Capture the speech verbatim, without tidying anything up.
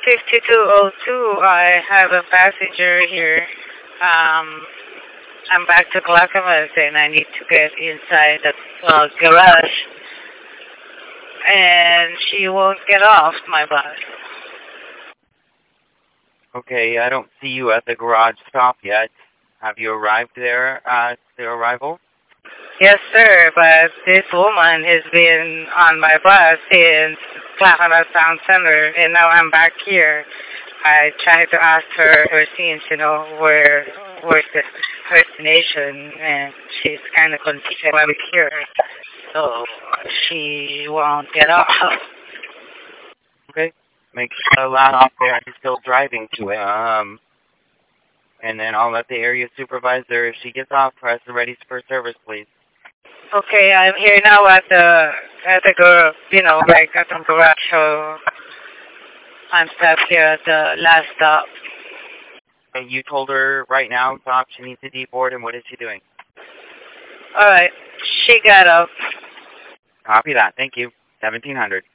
fifty-two oh two. I have a passenger here. Um, I'm back to Clackamas and I need to get inside the uh, garage. And she won't get off my bus. Okay, I don't see you at the garage stop yet. Have you arrived there at the arrival? Yes, sir, but this woman has been on my bus since Clackamas Town Center, and now I'm back here. I tried to ask her her scenes, you know, where where's the her destination, and she's kind of confused why we're here. So she won't get off. Okay, make sure the last stop there is still driving to it. Um, and then I'll let the area supervisor, if she gets off, press the ready for service, please. Okay, I'm here now at the at the gar you know, like at the garage. So I'm stuck here at the last stop. And you told her right now, stop. She needs to deboard, and what is she doing? All right, she got up. Copy that. Thank you. seventeen hundred.